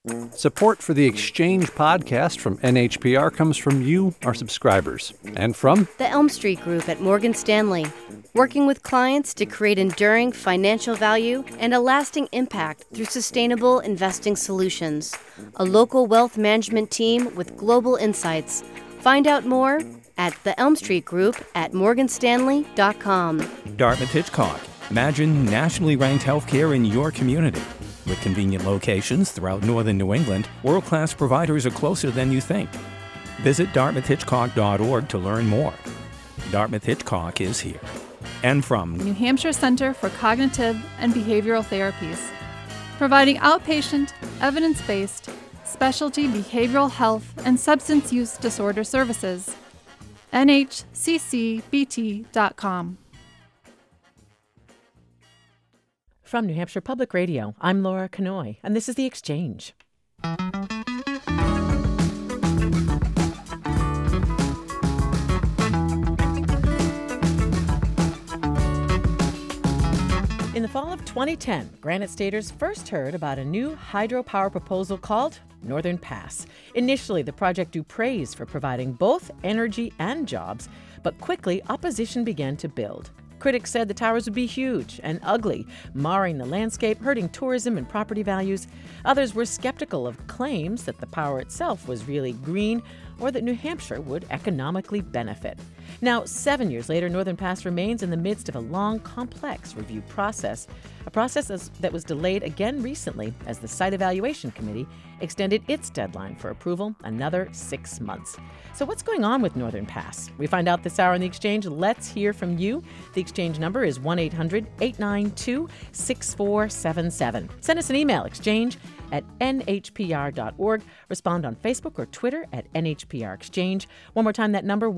Support for the Exchange podcast from NHPR comes from you, our subscribers, and from the Elm Street Group at Morgan Stanley, working with clients to create enduring financial value and a lasting impact through sustainable investing solutions. A local wealth management team with global insights. Find out more at the Elm Street Group at morganstanley.com. Dartmouth-Hitchcock. Imagine nationally ranked healthcare in your community. With convenient locations throughout northern New England, world-class providers are closer than you think. Visit dartmouthhitchcock.org to learn more. Dartmouth-Hitchcock is here. And from New Hampshire Center for Cognitive and Behavioral Therapies, providing outpatient, evidence-based, specialty behavioral health and substance use disorder services. nhccbt.com. From New Hampshire Public Radio, I'm Laura Kanoy, and this is The Exchange. In the fall of 2010, Granite Staters first heard about a new hydropower proposal called Northern Pass. Initially, the project drew praise for providing both energy and jobs, but quickly opposition began to build. Critics said the towers would be huge and ugly, marring the landscape, hurting tourism and property values. Others were skeptical of claims that the power itself was really green or that New Hampshire would economically benefit. Now, 7 years later, Northern Pass remains in the midst of a long, complex review process, a process that was delayed again recently as the Site Evaluation Committee extended its deadline for approval another 6 months. So what's going on with Northern Pass? We find out this hour on The Exchange. Let's hear from you. The Exchange number is 1-800-892-6477. Send us an email, exchange@nhpr.org. Respond on Facebook or Twitter at NHPR Exchange. One more time, that number,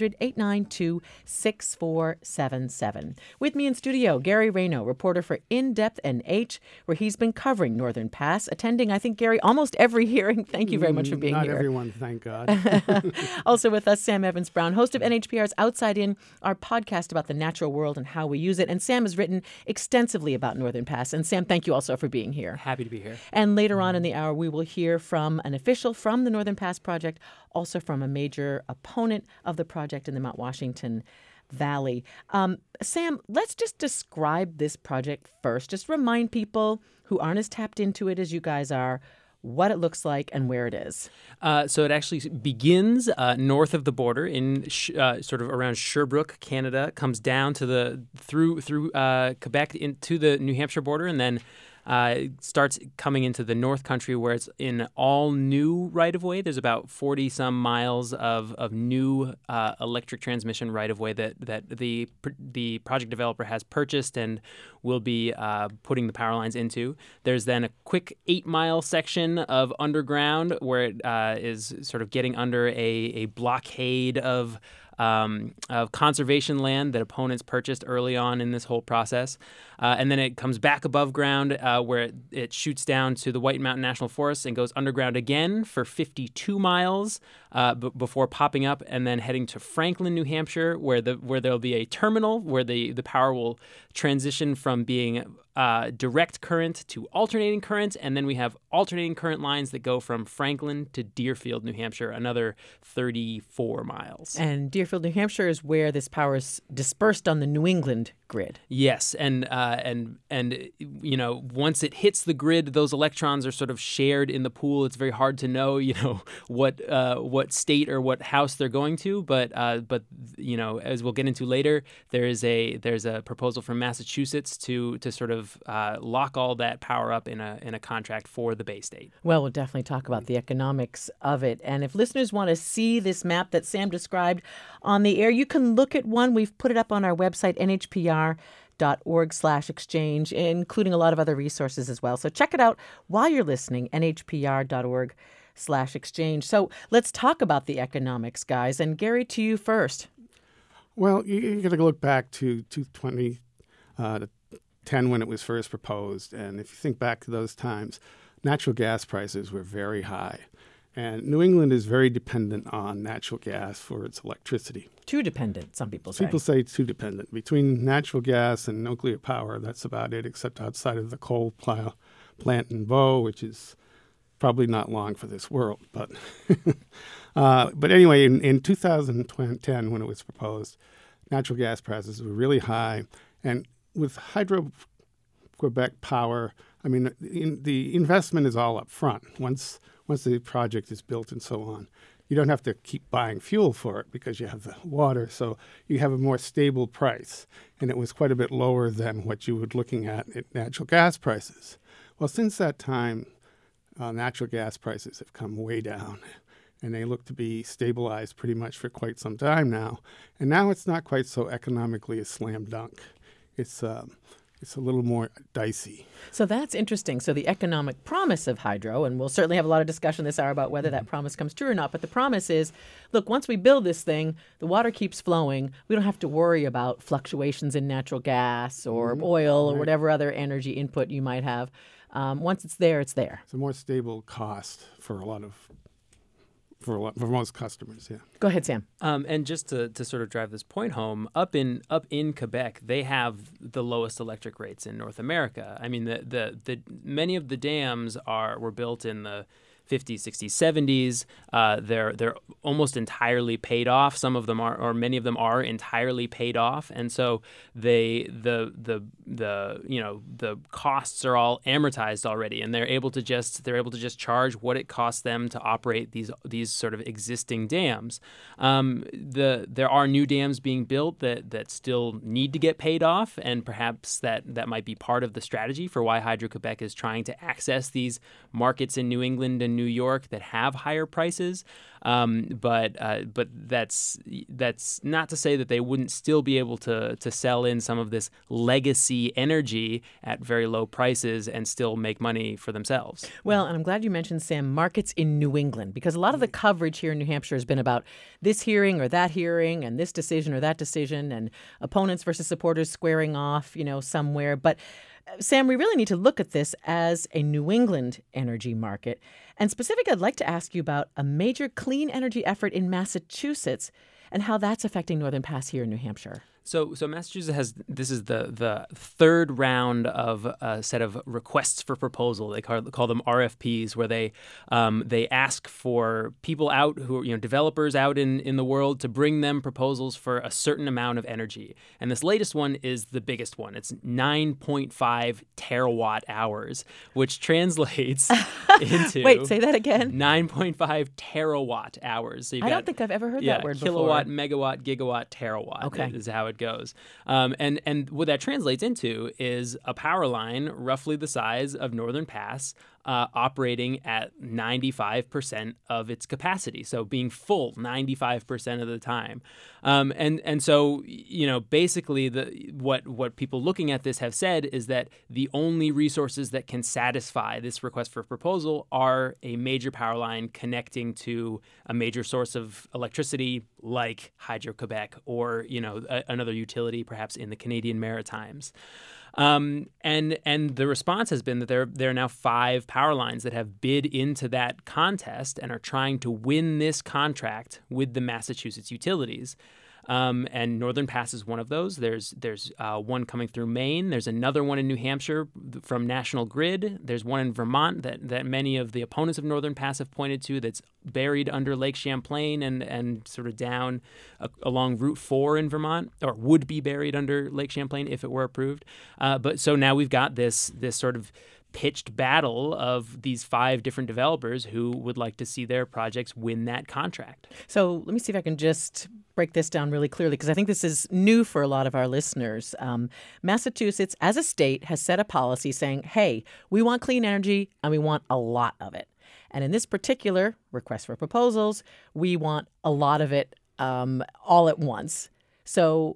1-800-892-6477. With me in studio, Gary Rayno, reporter for In-Depth NH, where he's been covering Northern Pass, attending, I think, Gary, almost every hearing. Thank you very much for being Not here. Not everyone, thank God. Also with us, Sam Evans-Brown, host of NHPR's Outside In, our podcast about the natural world and how we use it. And Sam has written extensively about Northern Pass. And Sam, thank you also for being here. Happy to be here. And later on in the hour, we will hear from an official from the Northern Pass Project, also from a major opponent of the project in the Mount Washington Valley. Sam, let's just describe this project first. Just remind people who aren't as tapped into it as you guys are what it looks like and where it is. So it actually begins north of the border in sort of around Sherbrooke, Canada, comes down to through Quebec into the New Hampshire border, and then starts coming into the North Country, where it's in all new right-of-way. There's about 40-some miles of new electric transmission right-of-way that the project developer has purchased and will be putting the power lines into. There's then a quick 8-mile section of underground where it is sort of getting under a blockade of conservation land that opponents purchased early on in this whole process. And then it comes back above ground where it shoots down to the White Mountain National Forest and goes underground again for 52 miles before popping up and then heading to Franklin, New Hampshire, where there'll be a terminal where the power will transition from being direct current to alternating current, and then we have alternating current lines that go from Franklin to Deerfield, New Hampshire, another 34 miles. And Deerfield, New Hampshire is where this power is dispersed on the New England grid. Yes, and you know, once it hits the grid, those electrons are sort of shared in the pool. It's very hard to know, you know, what state or what house they're going to. But you know, as we'll get into later, there's a proposal from Massachusetts to sort of lock all that power up in a contract for the Bay State. Well, we'll definitely talk about the economics of it. And if listeners want to see this map that Sam described on the air, you can look at one. We've put it up on our website, nhpr.org/exchange, including a lot of other resources as well. So check it out while you're listening, nhpr.org/exchange. So let's talk about the economics, guys. And Gary, to you first. Well, you got to look back to 2010 when it was first proposed. And if you think back to those times, natural gas prices were very high. And New England is very dependent on natural gas for its electricity. Too dependent, some people say. People say too dependent. Between natural gas and nuclear power, that's about it, except outside of the coal plant in Bow, which is probably not long for this world. But but anyway, in 2010, when it was proposed, natural gas prices were really high. And with Hydro-Quebec Power, I mean, the investment is all up front. Once the project is built and so on, you don't have to keep buying fuel for it because you have the water. So you have a more stable price. And it was quite a bit lower than what you were looking at natural gas prices. Well, since that time, natural gas prices have come way down. And they look to be stabilized pretty much for quite some time now. And now it's not quite so economically a slam dunk. It's a little more dicey. So that's interesting. So the economic promise of hydro, and we'll certainly have a lot of discussion this hour about whether that promise comes true or not, but the promise is, look, once we build this thing, the water keeps flowing. We don't have to worry about fluctuations in natural gas or oil or whatever other energy input you might have. Once it's there, it's there. It's a more stable cost for most customers, yeah. Go ahead, Sam. And just to sort of drive this point home, up in Quebec, they have the lowest electric rates in North America. I mean, the many of the dams were built in the 50s, 60s, 70s. They're almost entirely paid off. Some of them are, or many of them are entirely paid off, and so the costs are all amortized already, and they're able to just charge what it costs them to operate these sort of existing dams. There are new dams being built that still need to get paid off, and perhaps that might be part of the strategy for why Hydro-Quebec is trying to access these markets in New England and New York that have higher prices. But that's not to say that they wouldn't still be able to sell in some of this legacy energy at very low prices and still make money for themselves. Well, and I'm glad you mentioned, Sam, markets in New England, because a lot of the coverage here in New Hampshire has been about this hearing or that hearing and this decision or that decision and opponents versus supporters squaring off, somewhere. But Sam, we really need to look at this as a New England energy market. And specifically, I'd like to ask you about a major clean energy effort in Massachusetts and how that's affecting Northern Pass here in New Hampshire. So Massachusetts this is the third round of a set of requests for proposal. They call them RFPs, where they ask for people out who are, developers out in the world to bring them proposals for a certain amount of energy. And this latest one is the biggest one. It's 9.5 terawatt hours, which translates into Wait, say that again. 9.5 terawatt hours. So I don't think I've ever heard that word before. Kilowatt, megawatt, gigawatt, terawatt. Okay. Is how it goes. And what that translates into is a power line roughly the size of Northern Pass, operating at 95% of its capacity. So being full 95% of the time. And so, basically what people looking at this have said is that the only resources that can satisfy this request for proposal are a major power line connecting to a major source of electricity like Hydro-Quebec or, another utility perhaps in the Canadian Maritimes. And the response has been that there are now 5 power lines that have bid into that contest and are trying to win this contract with the Massachusetts utilities. And Northern Pass is one of those. There's one coming through Maine. There's another one in New Hampshire from National Grid. There's one in Vermont that many of the opponents of Northern Pass have pointed to that's buried under Lake Champlain and sort of down along Route 4 in Vermont, or would be buried under Lake Champlain if it were approved. But so now we've got this sort of pitched battle of these 5 different developers who would like to see their projects win that contract. So let me see if I can just break this down really clearly, because I think this is new for a lot of our listeners. Massachusetts, as a state, has set a policy saying, hey, we want clean energy and we want a lot of it. And in this particular request for proposals, we want a lot of it all at once. So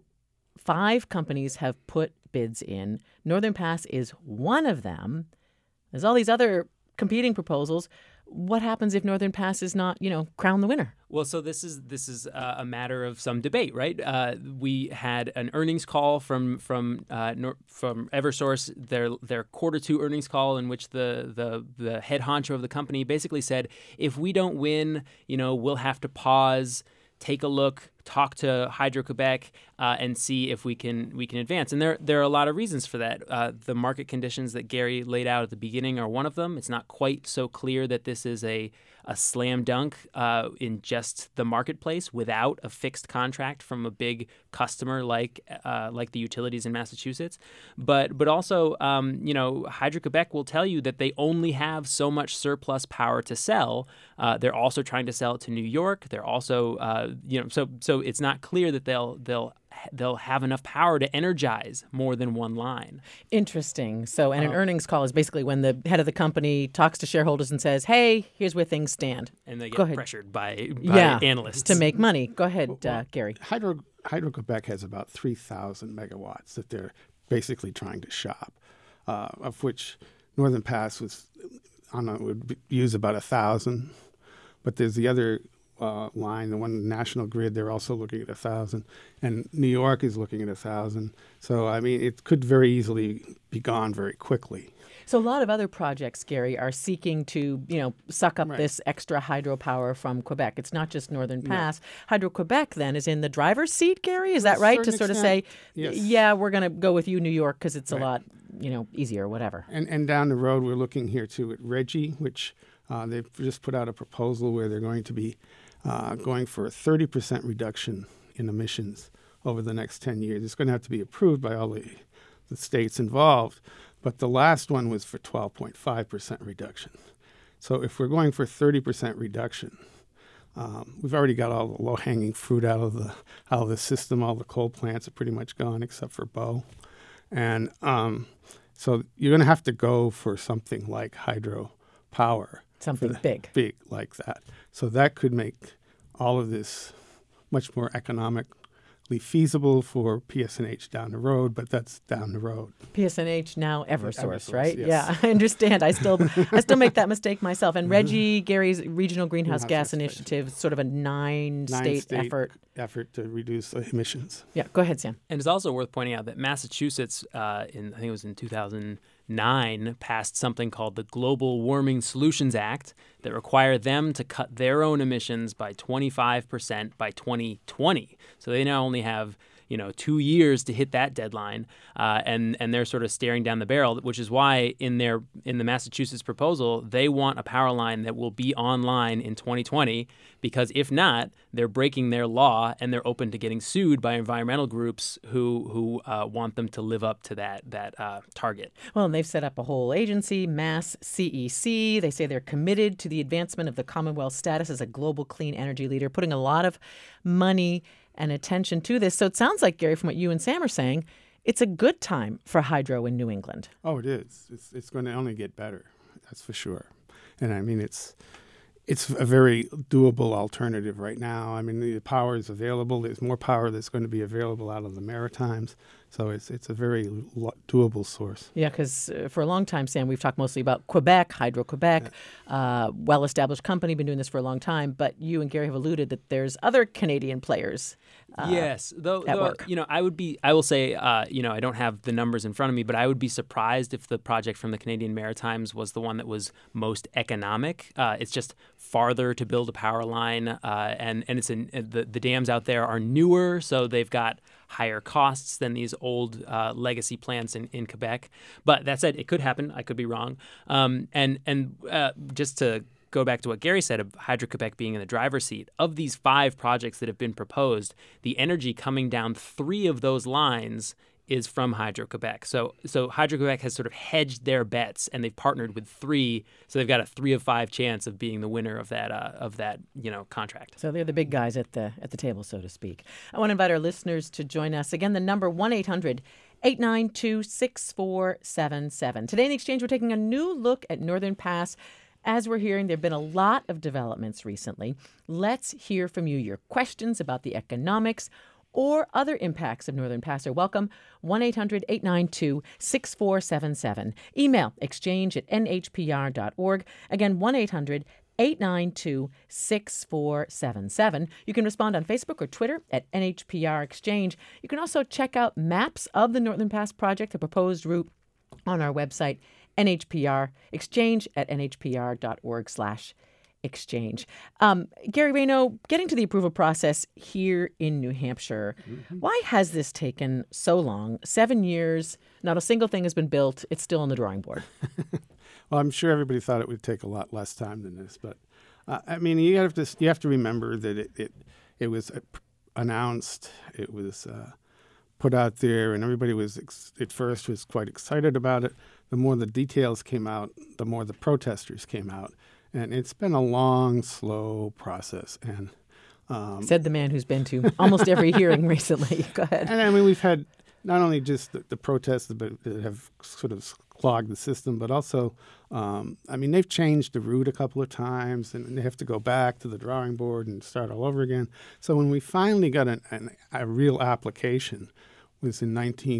5 companies have put bids in. Northern Pass is one of them. There's all these other competing proposals. What happens if Northern Pass is not, crowned the winner? Well, so this is a matter of some debate, right? We had an earnings call from Eversource, their Q2 earnings call, in which the head honcho of the company basically said, if we don't win, we'll have to pause, take a look, talk to Hydro-Quebec and see if we can advance. And there are a lot of reasons for that. The market conditions that Gary laid out at the beginning are one of them. It's not quite so clear that this is a slam dunk in just the marketplace without a fixed contract from a big customer like the utilities in Massachusetts. But also, Hydro-Quebec will tell you that they only have so much surplus power to sell. They're also trying to sell it to New York. They're also, so it's not clear that they'll have enough power to energize more than one line. Interesting. So, and an earnings call is basically when the head of the company talks to shareholders and says, hey, here's where things stand. And they Go get ahead. pressured by analysts. To make money. Go ahead, Gary. Hydro-Quebec has about 3,000 megawatts that they're basically trying to shop, of which Northern Pass would use about 1,000. But there's the other line, the one National Grid, they're also looking at 1,000. And New York is looking at 1,000. So, I mean, it could very easily be gone very quickly. So a lot of other projects, Gary, are seeking to, suck up this extra hydropower from Quebec. It's not just Northern Pass. No. Hydro-Quebec, then, is in the driver's seat, Gary? Is that right? To sort of say, yeah, we're going to go with you, New York, because it's a lot, easier, whatever. And down the road, we're looking here, too, at RGGI, which they've just put out a proposal where they're going to be going for a 30% reduction in emissions over the next 10 years. It's going to have to be approved by all the states involved. But the last one was for 12.5% reduction. So if we're going for 30% reduction, we've already got all the low-hanging fruit out of the system. All the coal plants are pretty much gone except for Bow. And so you're going to have to go for something like hydropower. Something big. Big like that. So that could make all of this much more economically feasible for PSNH down the road, but that's down the road. PSNH, now Eversource, right? Yes. Yeah, I understand. I still make that mistake myself. And RGGI, Gary's Regional Greenhouse Gas Initiative, sort of a nine-state effort to reduce emissions. Yeah, go ahead, Sam. And it's also worth pointing out that Massachusetts, I think it was in 2009, passed something called the Global Warming Solutions Act that required them to cut their own emissions by 25% by 2020. So they now only have 2 years to hit that deadline, and they're sort of staring down the barrel, which is why in the Massachusetts proposal, they want a power line that will be online in 2020, because if not, they're breaking their law and they're open to getting sued by environmental groups who want them to live up to that target. Well, and they've set up a whole agency, Mass CEC. They say they're committed to the advancement of the Commonwealth's status as a global clean energy leader, putting a lot of money and attention to this. So it sounds like, Gary, from what you and Sam are saying, it's a good time for hydro in New England. Oh, it is. It's going to only get better. That's for sure. And I mean, it's a very doable alternative right now. I mean, the power is available. There's more power that's going to be available out of the Maritimes. So it's a very doable source. Yeah, because for a long time, Sam, we've talked mostly about Quebec, Hydro-Quebec, well-established company, been doing this for a long time. But you and Gary have alluded that there's other Canadian players. Yes, though work. I will say, I don't have the numbers in front of me, but I would be surprised if the project from the Canadian Maritimes was the one that was most economic. It's just farther to build a power line, and it's the dams out there are newer, so they've got higher costs than these old legacy plants in Quebec. But that said, it could happen. I could be wrong. And just to go back to what Gary said of Hydro-Quebec being in the driver's seat, of these 5 projects that have been proposed, the energy coming down 3 of those lines is from Hydro-Quebec. So Hydro-Quebec has sort of hedged their bets, and they've partnered with 3. So they've got a 3 of 5 chance of being the winner of that contract. So they're the big guys at the table, so to speak. I want to invite our listeners to join us. Again, the number 1-800-892-6477. Today in the Exchange, we're taking a new look at Northern Pass. As we're hearing, there have been a lot of developments recently. Let's hear from you. Your questions about the economics or other impacts of Northern Pass are welcome. 1-800-892-6477. Email exchange@nhpr.org. Again, 1-800-892-6477. You can respond on Facebook or Twitter at NHPR Exchange. You can also check out maps of the Northern Pass project, the proposed route, on our website, NHPR Exchange at nhpr.org/exchange. Exchange. Gary Rayno, getting to the approval process here in New Hampshire, why has this taken so long? 7 years, not a single thing has been built. It's still on the drawing board. Well, I'm sure everybody thought it would take a lot less time than this, but I mean, you have to remember that it was announced, it was put out there, and everybody was at first was quite excited about it. The more the details came out, the more the protesters came out. And it's been a long, slow process. And said the man who's been to almost every hearing recently. Go ahead. And I mean, we've had not only just the protests that have sort of clogged the system, but also, I mean, they've changed the route a couple of times, and they have to go back to the drawing board and start all over again. So when we finally got a real application was in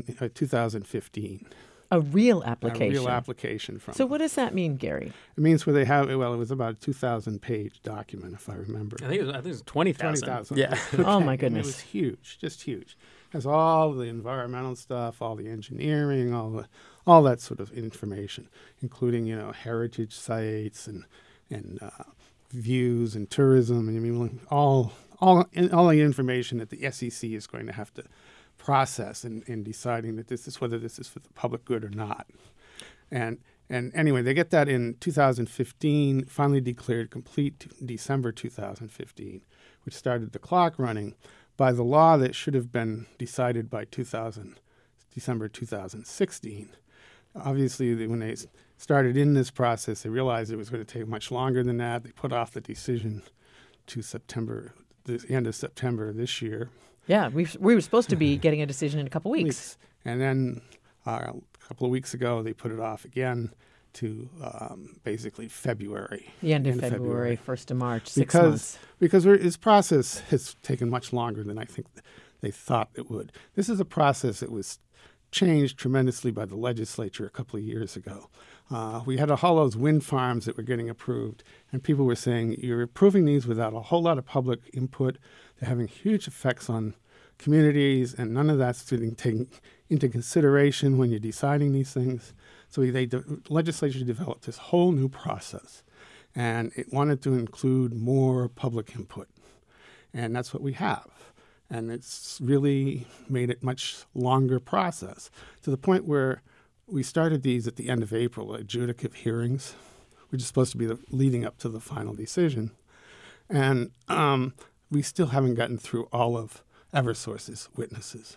2015. A real application. A real application from. So what does that mean, Gary? It means where they have, well, it was about a 2,000-page document, if I remember. I think it was 20,000. 20,000. Yeah. Oh, my goodness. And it was huge, just huge. It has all the environmental stuff, all the engineering, all that sort of information, including, heritage sites and views and tourism, and I mean, all the information that the SEC is going to have to process in deciding that whether this is for the public good or not. And anyway, they get that in 2015, finally declared complete December 2015, which started the clock running by the law that should have been decided by December 2016. Obviously, when they started in this process, they realized it was going to take much longer than that. They put off the decision to the end of September this year. Yeah, we were supposed to be getting a decision in a couple weeks. And then a couple of weeks ago, they put it off again to basically February. The end of February, 1st of March, 6 months. Because this process has taken much longer than I think they thought it would. This is a process that was changed tremendously by the legislature a couple of years ago. We had all those wind farms that were getting approved, and people were saying, you're approving these without a whole lot of public input. They're having huge effects on communities, and none of that's getting taken into consideration when you're deciding these things. So the legislature developed this whole new process, and it wanted to include more public input. And that's what we have. And it's really made it much longer process, to the point where we started these at the end of April, adjudicative hearings, which is supposed to be leading up to the final decision. And we still haven't gotten through all of Eversource's witnesses.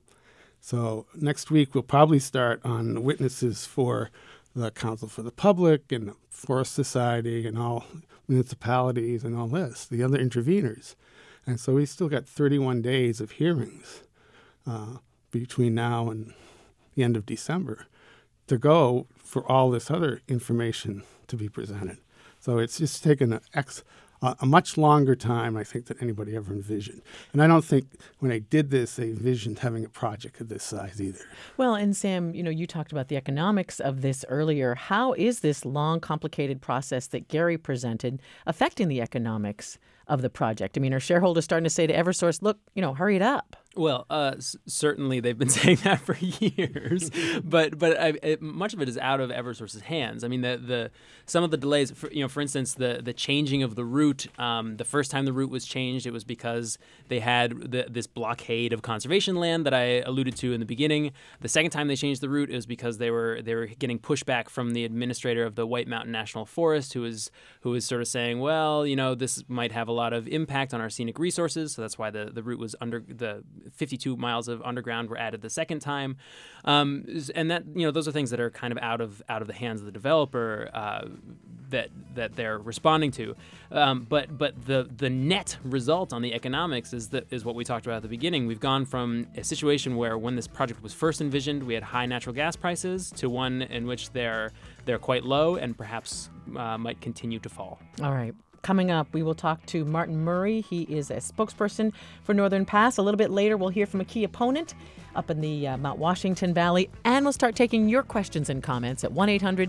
So next week we'll probably start on the witnesses for the Council for the Public and the Forest Society and all municipalities and all this, the other interveners. And so we still got 31 days of hearings between now and the end of December to go for all this other information to be presented. So it's just taken a much longer time, I think, than anybody ever envisioned. And I don't think when they did this, they envisioned having a project of this size either. Well, and Sam, you talked about the economics of this earlier. How is this long, complicated process that Gary presented affecting the economics of the project? I mean, are shareholders starting to say to Eversource, look, hurry it up? Well, certainly they've been saying that for years, but much of it is out of Eversource's hands. I mean, some of the delays, for instance, the changing of the route. The first time the route was changed, it was because they had this blockade of conservation land that I alluded to in the beginning. The second time they changed the route, it was because they were getting pushback from the administrator of the White Mountain National Forest, who was sort of saying, well, this might have a lot of impact on our scenic resources, so that's why the route was under the 52 miles of underground were added the second time, and that those are things that are kind of out of the hands of the developer that they're responding to. But the net result on the economics is what we talked about at the beginning. We've gone from a situation where when this project was first envisioned, we had high natural gas prices to one in which they're quite low and perhaps might continue to fall. All right. Coming up, we will talk to Martin Murray. He is a spokesperson for Northern Pass. A little bit later, we'll hear from a key opponent up in the Mount Washington Valley. And we'll start taking your questions and comments at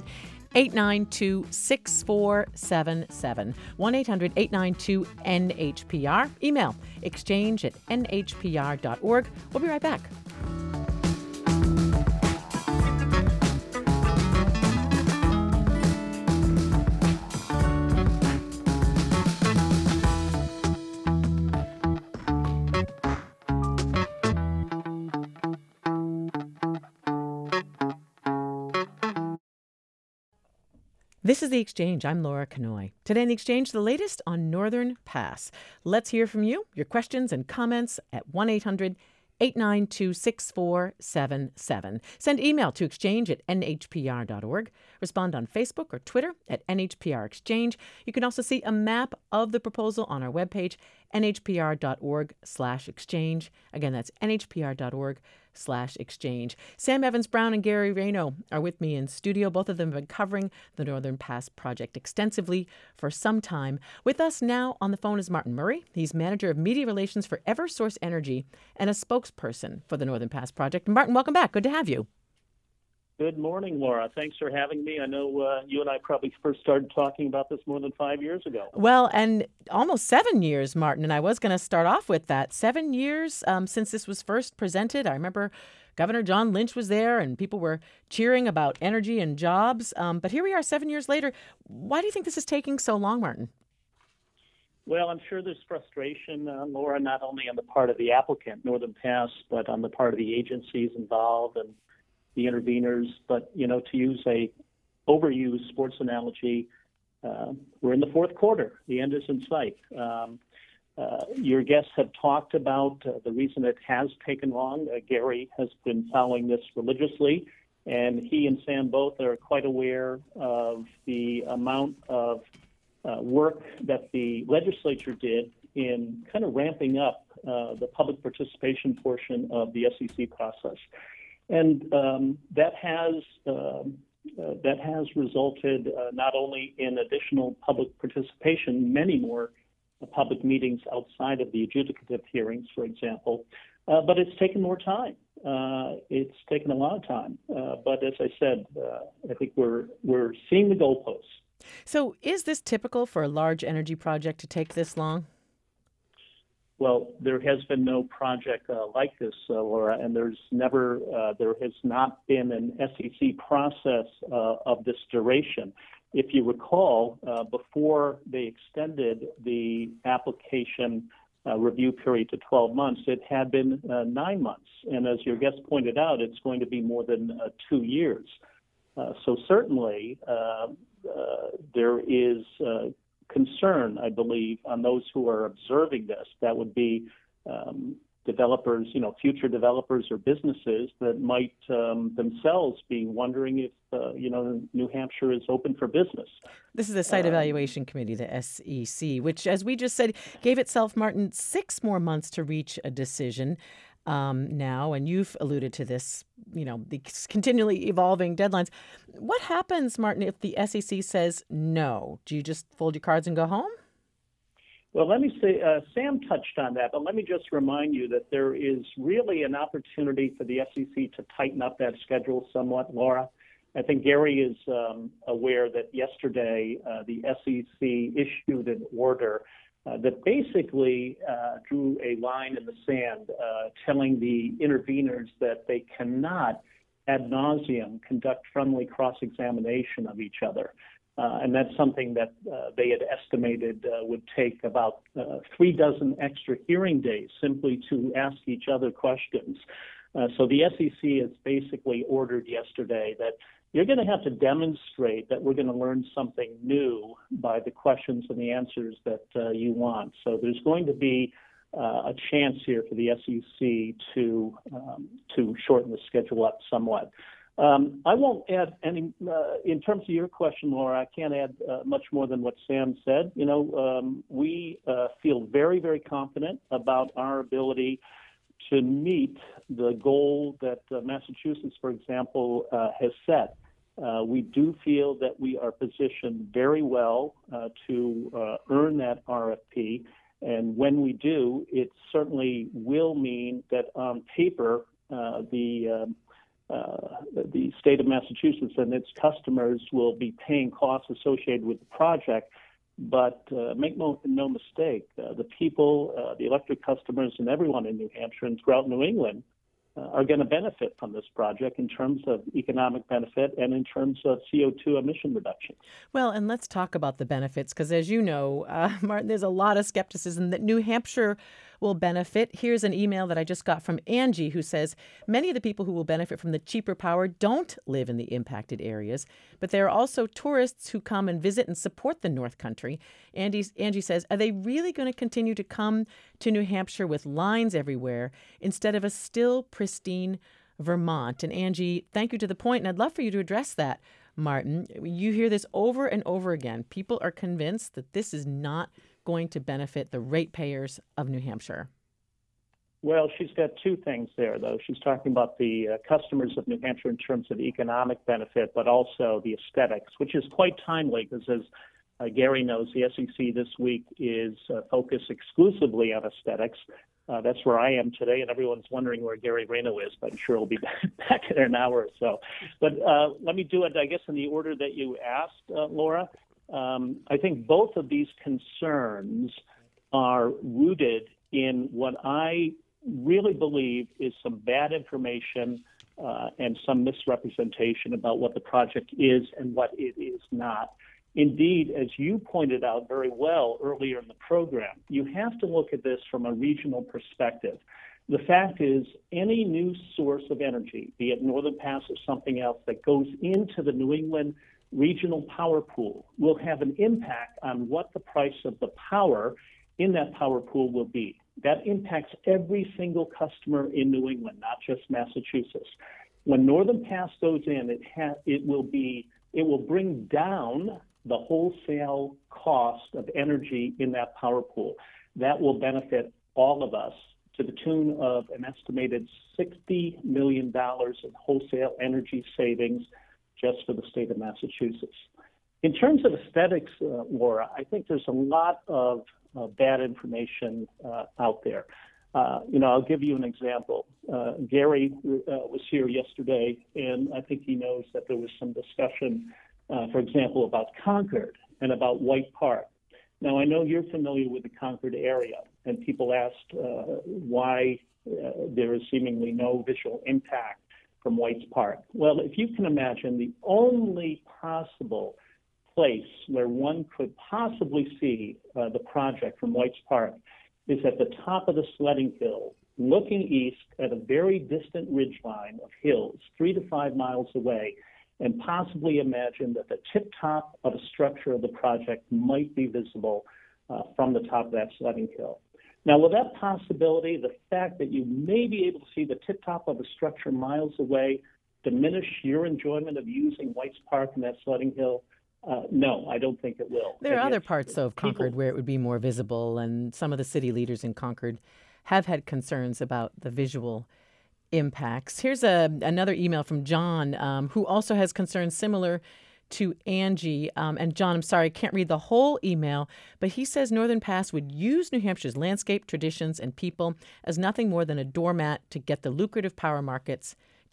1-800-892-6477. 1-800-892-NHPR. Email exchange@nhpr.org. We'll be right back. This is The Exchange. I'm Laura Kanoy. Today in The Exchange, the latest on Northern Pass. Let's hear from you, your questions and comments at 1-800-892-6477. Send email to exchange@nhpr.org. Respond on Facebook or Twitter at NHPR Exchange. You can also see a map of the proposal on our webpage, nhpr.org/exchange. Again, that's nhpr.org/exchange. Sam Evans-Brown and Gary Rayno are with me in studio. Both of them have been covering the Northern Pass project extensively for some time. With us now on the phone is Martin Murray. He's manager of media relations for Eversource Energy and a spokesperson for the Northern Pass project. Martin, welcome back. Good to have you. Good morning, Laura. Thanks for having me. I know you and I probably first started talking about this more than 5 years ago. Well, and almost 7 years, Martin, and I was going to start off with that. 7 years since this was first presented. I remember Governor John Lynch was there and people were cheering about energy and jobs. But here we are 7 years later. Why do you think this is taking so long, Martin? Well, I'm sure there's frustration, Laura, not only on the part of the applicant, Northern Pass, but on the part of the agencies involved and the interveners. But, to use a overused sports analogy, we're in the fourth quarter. The end is in sight. Your guests have talked about the reason it has taken long. Gary has been following this religiously, and he and Sam both are quite aware of the amount of work that the legislature did in kind of ramping up the public participation portion of the SEC process. And that has resulted not only in additional public participation, many more public meetings outside of the adjudicative hearings, for example, but it's taken more time. It's taken a lot of time. But as I said, I think we're seeing the goalposts. So is this typical for a large energy project to take this long? Well, there has been no project like this, Laura, and there has not been an SEC process of this duration. If you recall, before they extended the application review period to 12 months, it had been 9 months. And as your guest pointed out, it's going to be more than 2 years. So certainly there is concern, I believe, on those who are observing this. That would be developers, future developers or businesses that might themselves be wondering if, New Hampshire is open for business. This is the Site Evaluation Committee, the SEC, which, as we just said, gave itself, Martin, 6 more months to reach a decision. Now, and you've alluded to this, the continually evolving deadlines. What happens, Martin, if the SEC says no? Do you just fold your cards and go home? Well, let me say, Sam touched on that, but let me just remind you that there is really an opportunity for the SEC to tighten up that schedule somewhat, Laura. I think Gary is aware that yesterday the SEC issued an order that basically drew a line in the sand, telling the interveners that they cannot ad nauseum conduct friendly cross-examination of each other. And that's something that they had estimated would take about 36 extra hearing days simply to ask each other questions. So the SEC has basically ordered yesterday that you're going to have to demonstrate that we're going to learn something new by the questions and the answers that you want. So there's going to be a chance here for the SEC to shorten the schedule up somewhat. I won't add any, in terms of your question, Laura, I can't add much more than what Sam said. We feel very, very confident about our ability to meet the goal that Massachusetts, for example, has set. We do feel that we are positioned very well to earn that RFP. And when we do, it certainly will mean that on paper, the state of Massachusetts and its customers will be paying costs associated with the project. But make no mistake, the people, the electric customers, and everyone in New Hampshire and throughout New England are going to benefit from this project in terms of economic benefit and in terms of CO2 emission reduction. Well, and let's talk about the benefits, because as you know, Martin, there's a lot of skepticism that New Hampshire will benefit. Here's an email that I just got from Angie, who says many of the people who will benefit from the cheaper power don't live in the impacted areas, but there are also tourists who come and visit and support the North Country. Angie says, are they really going to continue to come to New Hampshire with lines everywhere instead of a still pristine Vermont? And Angie, thank you to the point, and I'd love for you to address that, Martin. You hear this over and over again. People are convinced that this is not going to benefit the ratepayers of New Hampshire. Well, she's got two things there, though. She's talking about the customers of New Hampshire in terms of economic benefit, but also the aesthetics, which is quite timely because, as Gary knows, the SEC this week is focused exclusively on aesthetics. That's where I am today, and everyone's wondering where Gary Reno is, but I'm sure he'll be back in an hour or so. But let me do it, I guess, in the order that you asked, Laura. I think both of these concerns are rooted in what I really believe is some bad information and some misrepresentation about what the project is and what it is not. Indeed, as you pointed out very well earlier in the program, you have to look at this from a regional perspective. The fact is, any new source of energy, be it Northern Pass or something else, that goes into the New England regional power pool will have an impact on what the price of the power in that power pool will be. That impacts every single customer in New England, not just Massachusetts. When Northern Pass goes in, it will bring down the wholesale cost of energy in that power pool. That will benefit all of us to the tune of an estimated $60 million in wholesale energy savings just for the state of Massachusetts. In terms of aesthetics, Laura, I think there's a lot of bad information out there. I'll give you an example. Gary was here yesterday, and I think he knows that there was some discussion, for example, about Concord and about White Park. Now, I know you're familiar with the Concord area, and people asked why there is seemingly no visual impact from White's Park. Well, if you can imagine, the only possible place where one could possibly see the project from White's Park is at the top of the sledding hill, looking east at a very distant ridgeline of hills, 3 to 5 miles away, and possibly imagine that the tip top of a structure of the project might be visible from the top of that sledding hill. Now, with that possibility, the fact that you may be able to see the tip top of a structure miles away diminish your enjoyment of using White's Park and that sledding hill? No, I don't think it will. There are other parts, though, of Concord where it would be more visible, and some of the city leaders in Concord have had concerns about the visual impacts. Here's another email from John, who also has concerns similar to Angie. And John, I'm sorry, I can't read the whole email, but he says Northern Pass would use New Hampshire's landscape, traditions, and people as nothing more than a doormat to get to the lucrative power markets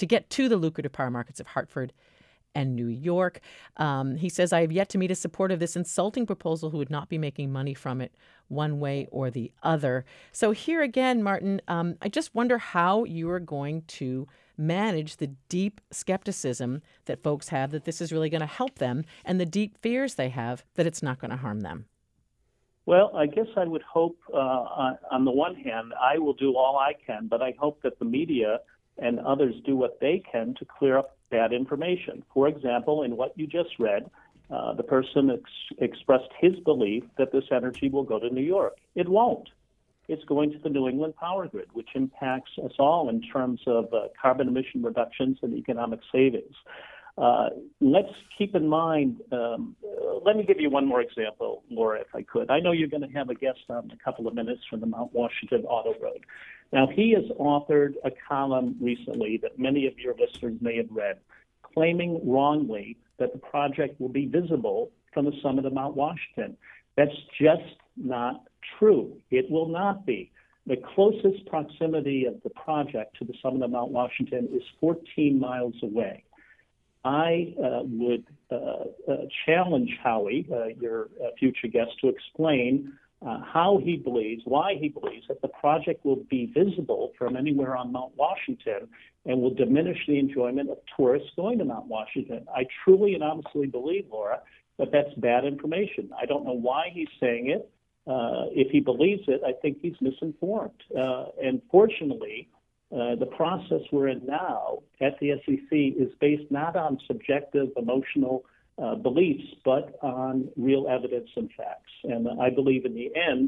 of Hartford and New York. He says, I have yet to meet a supporter of this insulting proposal who would not be making money from it one way or the other. So here again, Martin, I just wonder how you are going to manage the deep skepticism that folks have that this is really going to help them and the deep fears they have that it's not going to harm them. Well, I guess I would hope, on the one hand, I will do all I can, but I hope that the media and others do what they can to clear up bad information. For example, in what you just read, the person expressed his belief that this energy will go to New York. It won't. It's going to the New England power grid, which impacts us all in terms of carbon emission reductions and economic savings. Let's keep in mind, let me give you one more example, Laura, if I could. I know you're going to have a guest on in a couple of minutes from the Mount Washington Auto Road. Now, he has authored a column recently that many of your listeners may have read, claiming wrongly that the project will be visible from the summit of Mount Washington. That's just not true. It will not be. The closest proximity of the project to the summit of Mount Washington is 14 miles away. I would challenge Howie, your future guest, to explain why he believes that the project will be visible from anywhere on Mount Washington and will diminish the enjoyment of tourists going to Mount Washington. I truly and honestly believe, Laura, that that's bad information. I don't know why he's saying it. If he believes it, I think he's misinformed. And fortunately, the process we're in now at the SEC is based not on subjective, emotional beliefs, but on real evidence and facts. And I believe in the end,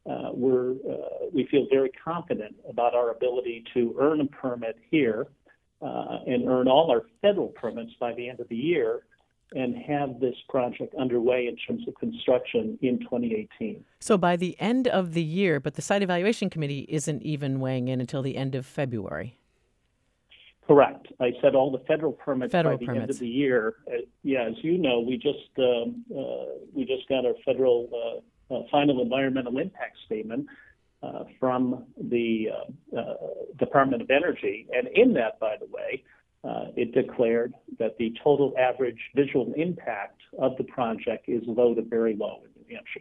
we feel very confident about our ability to earn a permit here and earn all our federal permits by the end of the year and have this project underway in terms of construction in 2018. So by the end of the year, but the Site Evaluation Committee isn't even weighing in until the end of February. Correct. I said all the federal permits by the end of the year. As you know, we just got our federal final environmental impact statement from the Department of Energy, and in that, by the way, it declared that the total average visual impact of the project is low to very low in New Hampshire.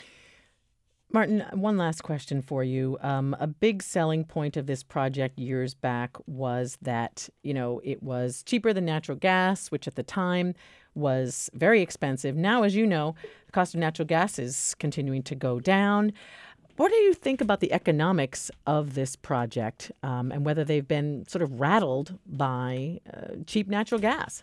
Martin, one last question for you. A big selling point of this project years back was that, it was cheaper than natural gas, which at the time was very expensive. Now, as you know, the cost of natural gas is continuing to go down. What do you think about the economics of this project and whether they've been sort of rattled by cheap natural gas?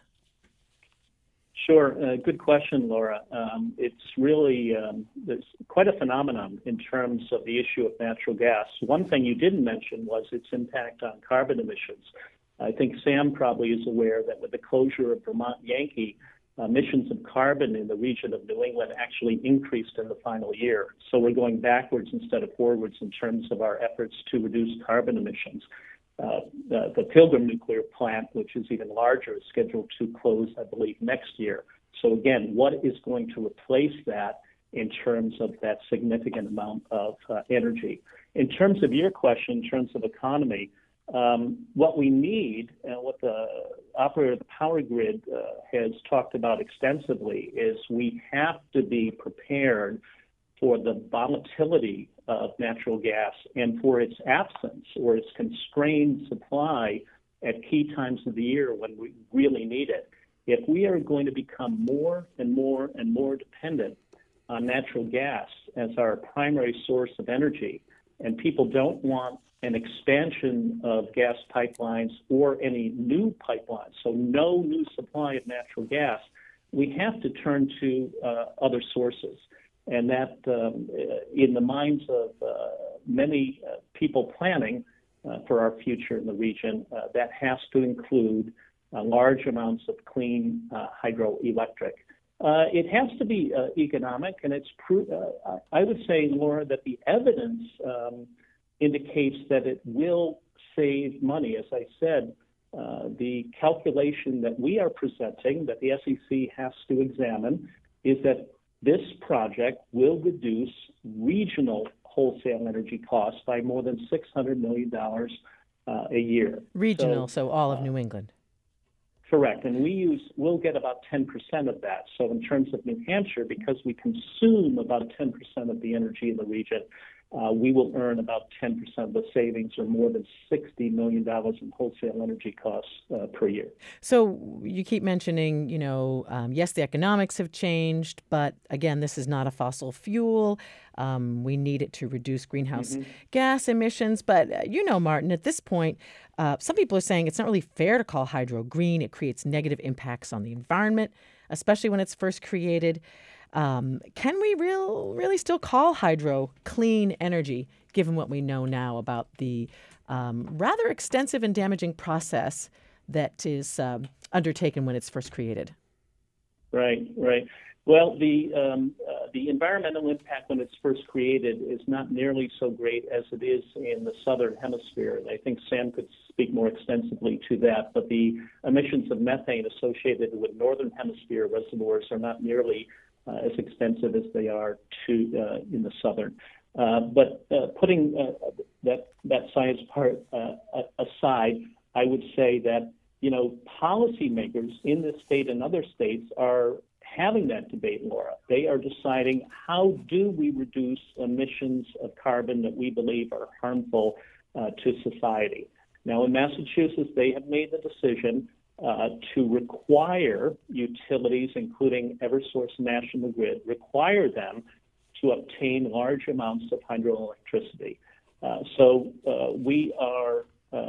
Sure. Good question, Laura. It's really there's quite a phenomenon in terms of the issue of natural gas. One thing you didn't mention was its impact on carbon emissions. I think Sam probably is aware that with the closure of Vermont Yankee, emissions of carbon in the region of New England actually increased in the final year. So we're going backwards instead of forwards in terms of our efforts to reduce carbon emissions. The Pilgrim nuclear plant, which is even larger, is scheduled to close, I believe, next year. So again, what is going to replace that in terms of that significant amount of energy? In terms of your question, in terms of economy, what we need and what the operator of the power grid has talked about extensively is we have to be prepared for the volatility of natural gas and for its absence or its constrained supply at key times of the year when we really need it. If we are going to become more and more and more dependent on natural gas as our primary source of energy, and people don't want an expansion of gas pipelines or any new pipelines, so no new supply of natural gas, we have to turn to other sources. And that, in the minds of many people planning for our future in the region, that has to include large amounts of clean hydroelectric. It has to be economic, and it's I would say, Laura, that the evidence indicates that it will save money. As I said, the calculation that we are presenting, that the SEC has to examine, is that this project will reduce regional wholesale energy costs by more than $600 million a year. Regional, so all of New England. Correct, and we'll get about 10% of that. So in terms of New Hampshire, because we consume about 10% of the energy in the region, we will earn about 10% of the savings, or more than $60 million in wholesale energy costs per year. So you keep mentioning, yes, the economics have changed, but again, this is not a fossil fuel. We need it to reduce greenhouse gas emissions. But, Martin, at this point, some people are saying it's not really fair to call hydro green. It creates negative impacts on the environment, especially when it's first created. Can we really still call hydro clean energy, given what we know now about the rather extensive and damaging process that is undertaken when it's first created? Right. Well, the environmental impact when it's first created is not nearly so great as it is in the southern hemisphere. And I think Sam could speak more extensively to that. But the emissions of methane associated with northern hemisphere reservoirs are not nearly as expensive as they are in the southern. But putting that science part aside, I would say that policymakers in this state and other states are having that debate, Laura. They are deciding, how do we reduce emissions of carbon that we believe are harmful to society? Now, in Massachusetts, they have made the decision to require utilities, including Eversource National Grid, require them to obtain large amounts of hydroelectricity. So we are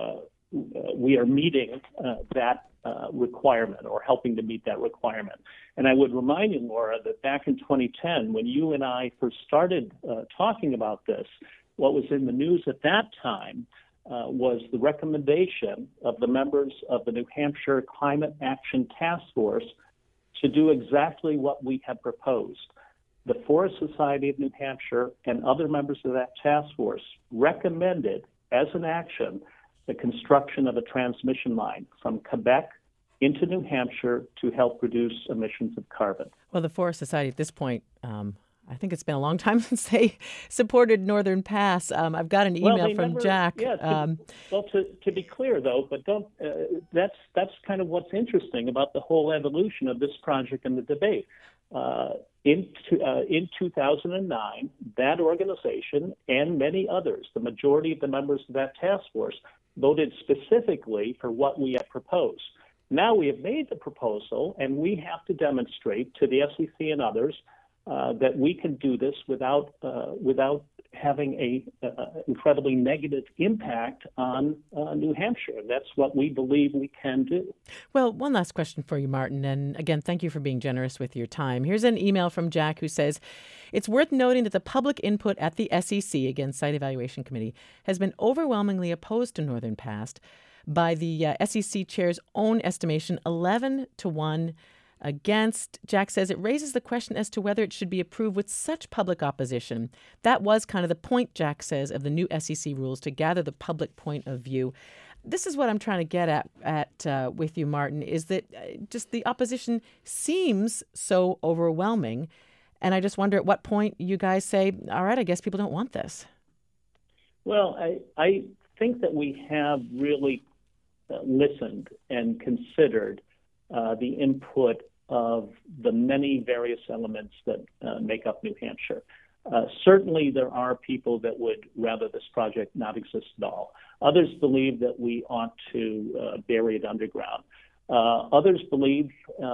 meeting that requirement, or helping to meet that requirement. And I would remind you, Laura, that back in 2010, when you and I first started talking about this, what was in the news at that time was the recommendation of the members of the New Hampshire Climate Action Task Force to do exactly what we had proposed. The Forest Society of New Hampshire and other members of that task force recommended, as an action, the construction of a transmission line from Quebec into New Hampshire to help reduce emissions of carbon. Well, the Forest Society at this point, I think it's been a long time since they supported Northern Pass. I've got an email from Jack. Yeah, to be clear, though, but don't. That's kind of what's interesting about the whole evolution of this project and the debate. In 2009, that organization and many others, the majority of the members of that task force, voted specifically for what we had proposed. Now we have made the proposal, and we have to demonstrate to the FCC and others that we can do this without having a incredibly negative impact on New Hampshire. That's what we believe we can do. Well, one last question for you, Martin. And again, thank you for being generous with your time. Here's an email from Jack who says, it's worth noting that the public input at the SEC, again, Site Evaluation Committee, has been overwhelmingly opposed to Northern Pass by the SEC chair's own estimation, 11-1 against. Jack says it raises the question as to whether it should be approved with such public opposition. That was kind of the point, Jack says, of the new SEC rules, to gather the public point of view. This is what I'm trying to get at with you, Martin, is that just the opposition seems so overwhelming. And I just wonder at what point you guys say, all right, I guess people don't want this. Well, I think that we have really listened and considered the input of the many various elements that make up New Hampshire. Certainly there are people that would rather this project not exist at all. Others believe that we ought to bury it underground. Others believe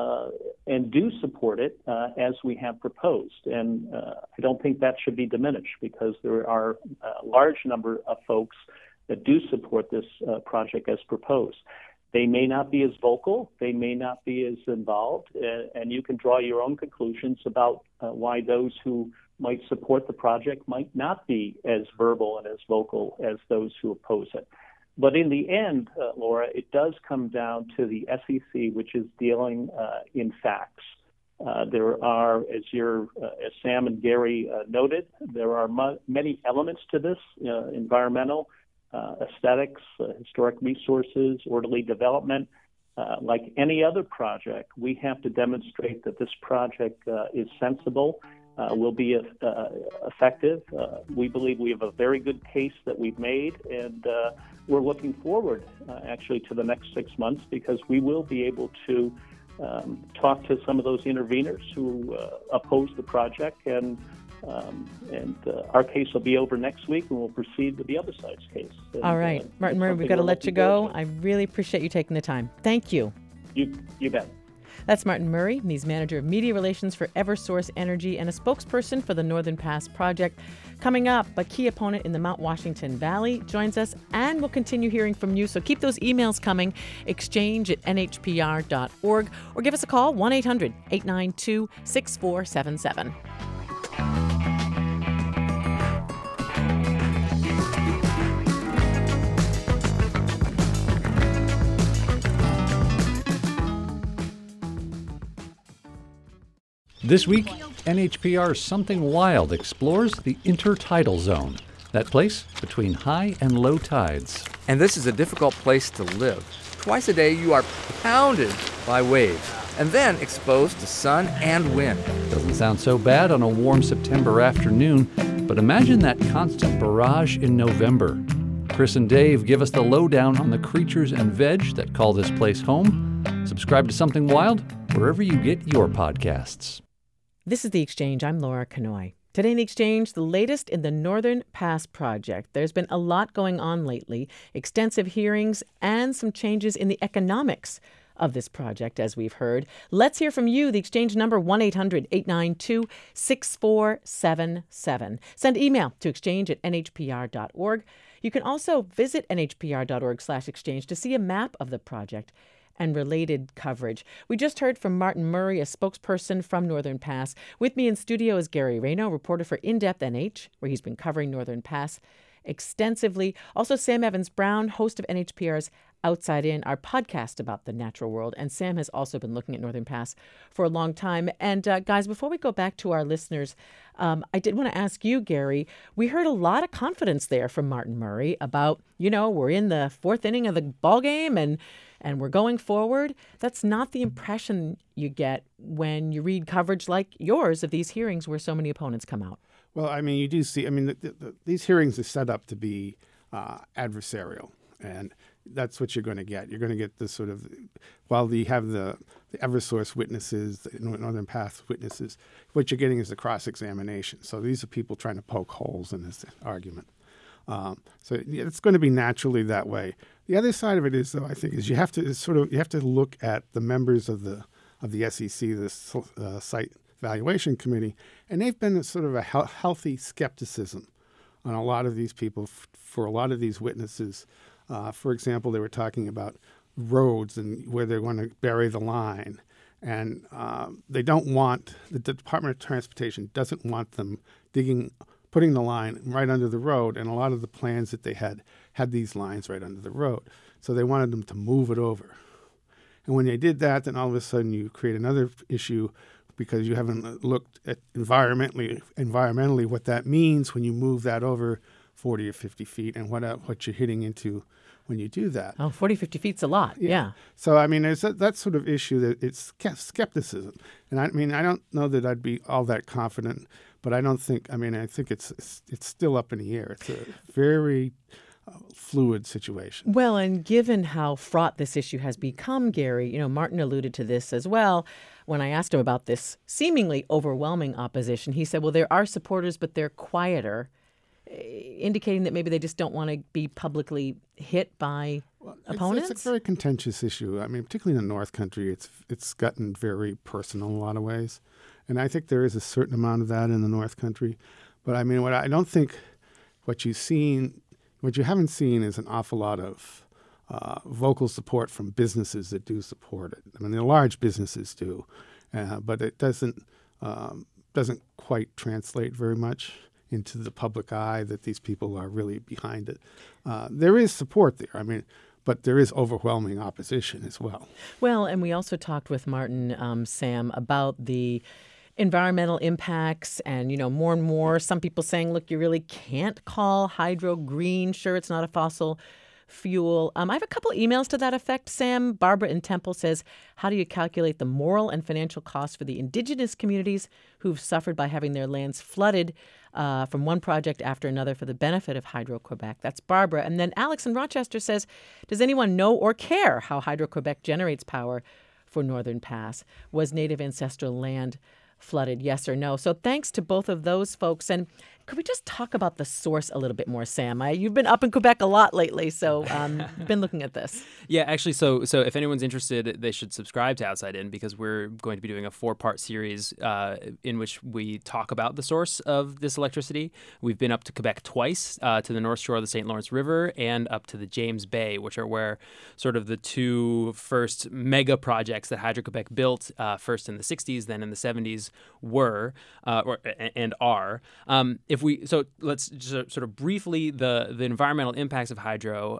and do support it as we have proposed. And I don't think that should be diminished, because there are a large number of folks that do support this project as proposed. They may not be as vocal, they may not be as involved, and you can draw your own conclusions about why those who might support the project might not be as verbal and as vocal as those who oppose it. But in the end, Laura, it does come down to the SEC, which is dealing in facts. There are, as Sam and Gary noted, there are many elements to this, environmental, aesthetics, historic resources, orderly development. Like any other project, we have to demonstrate that this project is sensible, will be effective. We believe we have a very good case that we've made, and we're looking forward actually to the next 6 months, because we will be able to talk to some of those interveners who oppose the project, and our case will be over next week, and we'll proceed with the other side's case. And, all right. Martin Murray, we've got to let you go. I really appreciate you taking the time. Thank you. You bet. That's Martin Murray. He's Manager of Media Relations for Eversource Energy and a spokesperson for the Northern Pass Project. Coming up, a key opponent in the Mount Washington Valley joins us, and we'll continue hearing from you. So keep those emails coming, exchange@nhpr.org, or give us a call, 1-800-892-6477. This week, NHPR's Something Wild explores the intertidal zone, that place between high and low tides. And this is a difficult place to live. Twice a day you are pounded by waves, and then exposed to sun and wind. Doesn't sound so bad on a warm September afternoon, but imagine that constant barrage in November. Chris and Dave give us the lowdown on the creatures and veg that call this place home. Subscribe to Something Wild wherever you get your podcasts. This is The Exchange. I'm Laura Kanoy. Today in The Exchange, the latest in the Northern Pass Project. There's been a lot going on lately, extensive hearings and some changes in the economics of this project, as we've heard. Let's hear from you. The Exchange number, 1-800-892-6477. Send email to exchange@nhpr.org. You can also visit nhpr.org/exchange to see a map of the project and related coverage. We just heard from Martin Murray, a spokesperson from Northern Pass. With me in studio is Gary Rayno, reporter for In-Depth NH, where he's been covering Northern Pass extensively. Also, Sam Evans-Brown, host of NHPR's Outside In, our podcast about the natural world. And Sam has also been looking at Northern Pass for a long time. And guys, before we go back to our listeners, I did want to ask you, Gary, we heard a lot of confidence there from Martin Murray about, we're in the fourth inning of the ball game and we're going forward. That's not the impression you get when you read coverage like yours of these hearings where so many opponents come out. Well, I mean, you do see, these hearings are set up to be adversarial, and that's what you're going to get. You're going to get this sort of, while you have the Eversource witnesses, the Northern Pass witnesses, what you're getting is the cross-examination. So these are people trying to poke holes in this argument. So it's going to be naturally that way. The other side of it is, though, I think, is you have to look at the members of the SEC, the Site Evaluation Committee, and they've been sort of a healthy skepticism on a lot of these people for a lot of these witnesses. For example, they were talking about roads and where they're going to bury the line. And they don't want, the Department of Transportation doesn't want them putting the line right under the road. And a lot of the plans that they had these lines right under the road. So they wanted them to move it over. And when they did that, then all of a sudden you create another issue because you haven't looked at environmentally what that means when you move that over 40 or 50 feet and what you're hitting into when you do that. Oh, 40, 50 feet's a lot. Yeah. So, I mean, there's that sort of issue that it's skepticism. And I don't know that I'd be all that confident, but I think it's still up in the air. It's a very fluid situation. Well, and given how fraught this issue has become, Gary, Martin alluded to this as well. When I asked him about this seemingly overwhelming opposition, he said, well, there are supporters, but they're quieter, indicating that maybe they just don't want to be publicly hit by opponents? It's a very contentious issue. I mean, particularly in the North Country, it's gotten very personal in a lot of ways. And I think there is a certain amount of that in the North Country. But I mean, what you haven't seen is an awful lot of vocal support from businesses that do support it. I mean, the large businesses do, but it doesn't quite translate very much into the public eye that these people are really behind it. There is support there. But there is overwhelming opposition as well. Well, and we also talked with Martin, Sam, about the environmental impacts and, more and more, some people saying, look, you really can't call hydro green. Sure, it's not a fossil fuel. I have a couple emails to that effect, Sam. Barbara in Temple says, how do you calculate the moral and financial costs for the indigenous communities who've suffered by having their lands flooded from one project after another for the benefit of Hydro-Quebec? That's Barbara. And then Alex in Rochester says, does anyone know or care how Hydro-Quebec generates power for Northern Pass? Was native ancestral land flooded, yes or no? So thanks to both of those folks. And could we just talk about the source a little bit more, Sam? You've been up in Quebec a lot lately, so you've been looking at this. Yeah, actually, so if anyone's interested, they should subscribe to Outside In because we're going to be doing a 4-part series in which we talk about the source of this electricity. We've been up to Quebec twice, to the North Shore of the St. Lawrence River and up to the James Bay, which are where sort of the two first mega projects that Hydro-Quebec built, first in the 60s, then in the 70s, were and are. So let's just sort of briefly the environmental impacts of hydro.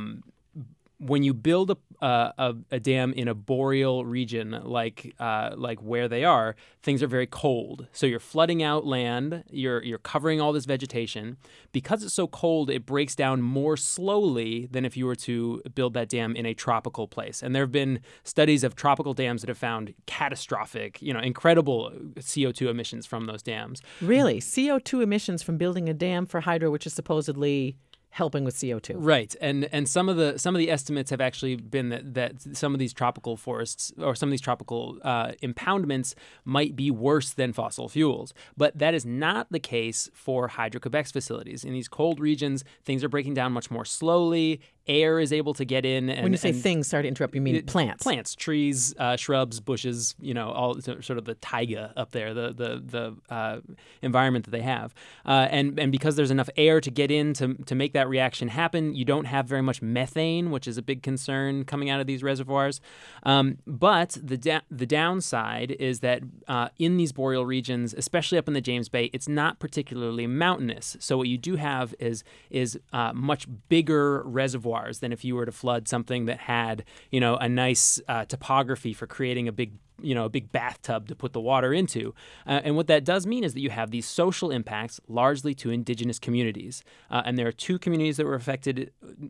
When you build a dam in a boreal region like where they are, things are very cold. So you're flooding out land. You're covering all this vegetation. Because it's so cold, it breaks down more slowly than if you were to build that dam in a tropical place. And there have been studies of tropical dams that have found catastrophic, incredible CO2 emissions from those dams. Really? CO2 emissions from building a dam for hydro, which is supposedly helping with CO2. Right. And some of the estimates have actually been that some of these tropical forests or some of these tropical impoundments might be worse than fossil fuels. But that is not the case for Hydro-Quebec's facilities. In these cold regions, things are breaking down much more slowly, air is able to get in. And, when you say things, sorry to interrupt, you mean plants? Plants, trees, shrubs, bushes, all sort of the taiga up there, the environment that they have. And because there's enough air to get in to make that reaction happen, you don't have very much methane, which is a big concern coming out of these reservoirs. But the downside is that in these boreal regions, especially up in the James Bay, it's not particularly mountainous. So what you do have is much bigger reservoirs than if you were to flood something that had, a nice topography for creating a big bathtub to put the water into. And what that does mean is that you have these social impacts largely to indigenous communities. And there are two communities that were affected,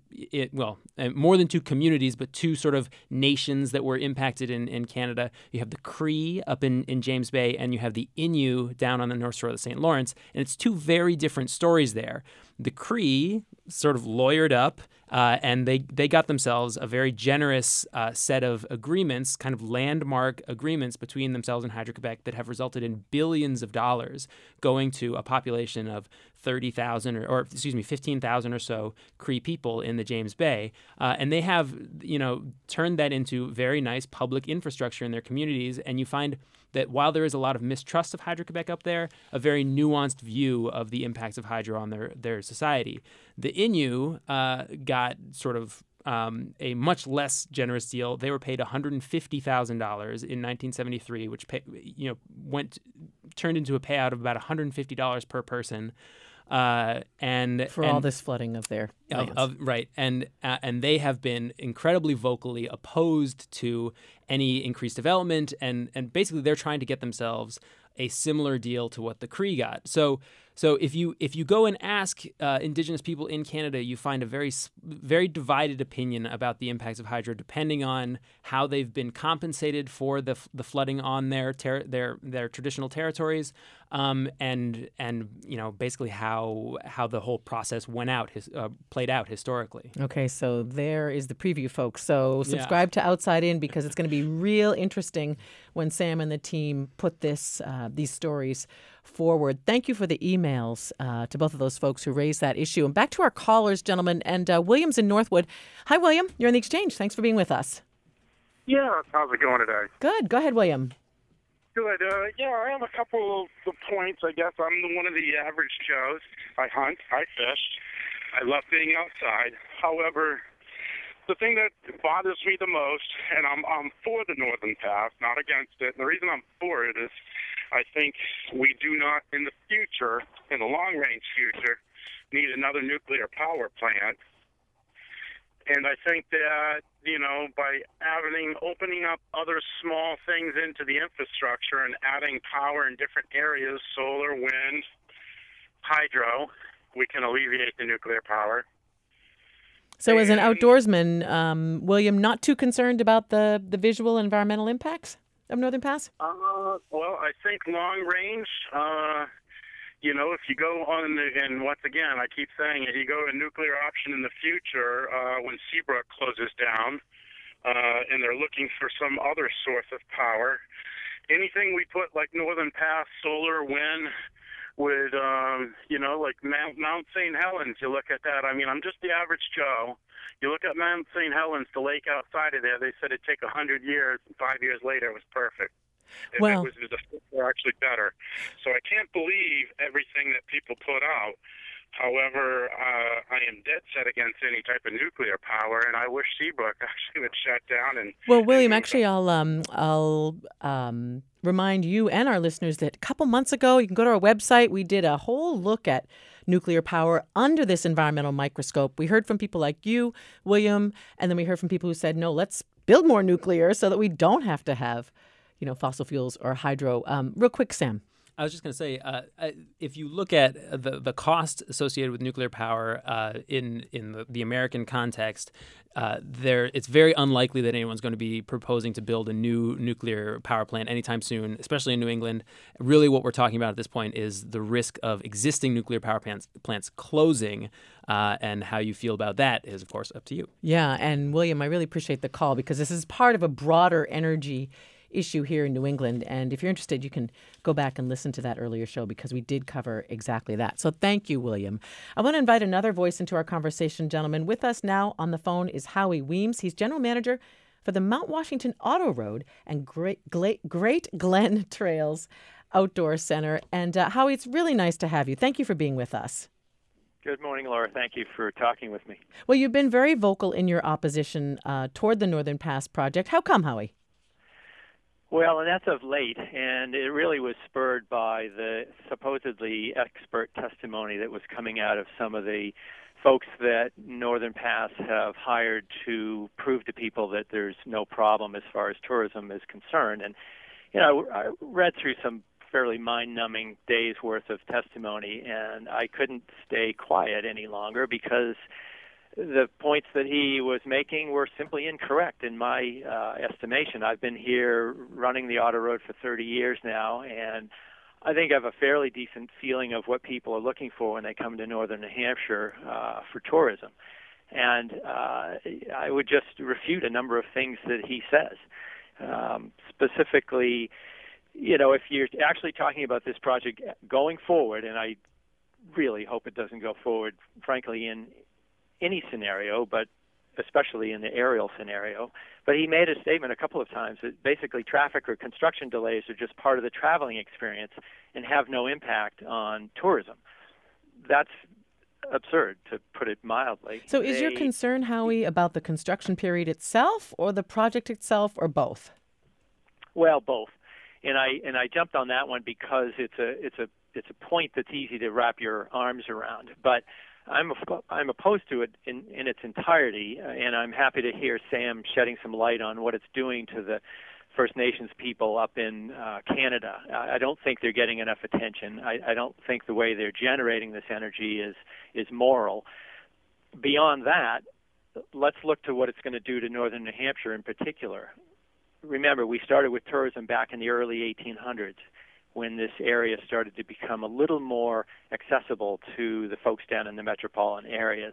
more than two communities, but two sort of nations that were impacted in Canada. You have the Cree up in James Bay, and you have the Innu down on the north shore of the St. Lawrence. And it's two very different stories there. The Cree sort of lawyered up, and they got themselves a very generous set of agreements, kind of landmark agreements between themselves and Hydro-Quebec that have resulted in billions of dollars going to a population of 30,000 or 15,000 or so Cree people in the James Bay. And they have, turned that into very nice public infrastructure in their communities. And you find that while there is a lot of mistrust of Hydro-Quebec up there, a very nuanced view of the impacts of hydro on their society. The Innu got sort of a much less generous deal. They were paid $150,000 in 1973, which turned into a payout of about $150 per person. And all this flooding of their lands. Right. And they have been incredibly vocally opposed to any increased development. And basically they're trying to get themselves a similar deal to what the Cree got. So if you go and ask Indigenous people in Canada, you find a very, very divided opinion about the impacts of hydro, depending on how they've been compensated for the flooding on their traditional territories, and basically how the whole process played out historically. Okay, so there is the preview, folks. So subscribe to Outside In, because it's going to be real interesting when Sam and the team put these stories forward. Thank you for the emails to both of those folks who raised that issue. And back to our callers, gentlemen. And William's in Northwood. Hi, William. You're on The Exchange. Thanks for being with us. Yeah, how's it going today? Good. Go ahead, William. Good. I have a couple of points, I guess. I'm one of the average Joes. I hunt. I fish. I love being outside. However, the thing that bothers me the most, and I'm for the Northern Pass, not against it. And the reason I'm for it is I think we do not, in the future, in the long-range future, need another nuclear power plant. And I think that, by opening up other small things into the infrastructure and adding power in different areas, solar, wind, hydro, we can alleviate the nuclear power. So as an outdoorsman, William, not too concerned about the visual and environmental impacts of Northern Pass? Well, I think long range, if you go on, and once again, I keep saying it, you go a nuclear option in the future when Seabrook closes down, and they're looking for some other source of power. Anything we put like Northern Pass, solar, wind, with, like Mount St. Helens, you look at that. I mean, I'm just the average Joe. You look at Mount St. Helens, the lake outside of there, they said it'd take 100 years, and 5 years later it was perfect. It was actually better. So I can't believe everything that people put out. However, I am dead set against any type of nuclear power, and I wish Seabrook actually would shut down. William, actually, I'll remind you and our listeners that a couple months ago, you can go to our website. We did a whole look at nuclear power under this environmental microscope. We heard from people like you, William, and then we heard from people who said, no, let's build more nuclear so that we don't have to have, fossil fuels or hydro. Real quick, Sam. I was just going to say, if you look at the cost associated with nuclear power in the American context, it's very unlikely that anyone's going to be proposing to build a new nuclear power plant anytime soon, especially in New England. Really, what we're talking about at this point is the risk of existing nuclear power plants closing, and how you feel about that is, of course, up to you. Yeah, and William, I really appreciate the call, because this is part of a broader energy issue here in New England. And if you're interested, you can go back and listen to that earlier show because we did cover exactly that. So thank you, William. I want to invite another voice into our conversation, gentlemen. With us now on the phone is Howie Weems. He's general manager for the Mount Washington Auto Road and Great Glen Trails Outdoor Center. And Howie, it's really nice to have you. Thank you for being with us. Good morning, Laura. Thank you for talking with me. Well, you've been very vocal in your opposition toward the Northern Pass project. How come, Howie? Well, and that's of late, and it really was spurred by the supposedly expert testimony that was coming out of some of the folks that Northern Pass have hired to prove to people that there's no problem as far as tourism is concerned. And, I read through some fairly mind-numbing days' worth of testimony, and I couldn't stay quiet any longer because the points that he was making were simply incorrect in my estimation. I've been here running the auto road for 30 years now, and I think I have a fairly decent feeling of what people are looking for when they come to northern New Hampshire for tourism. And I would just refute a number of things that he says. Specifically, if you're actually talking about this project going forward, and I really hope it doesn't go forward, frankly, in any scenario, but especially in the aerial scenario. But he made a statement a couple of times that basically traffic or construction delays are just part of the traveling experience and have no impact on tourism. That's absurd, to put it mildly. So is your concern, Howie, about the construction period itself or the project itself or both? Well, both. And I jumped on that one because it's a point that's easy to wrap your arms around. But I'm opposed to it in its entirety, and I'm happy to hear Sam shedding some light on what it's doing to the First Nations people up in Canada. I don't think they're getting enough attention. I don't think the way they're generating this energy is moral. Beyond that, let's look to what it's going to do to northern New Hampshire in particular. Remember, we started with tourism back in the early 1800s when this area started to become a little more accessible to the folks down in the metropolitan areas.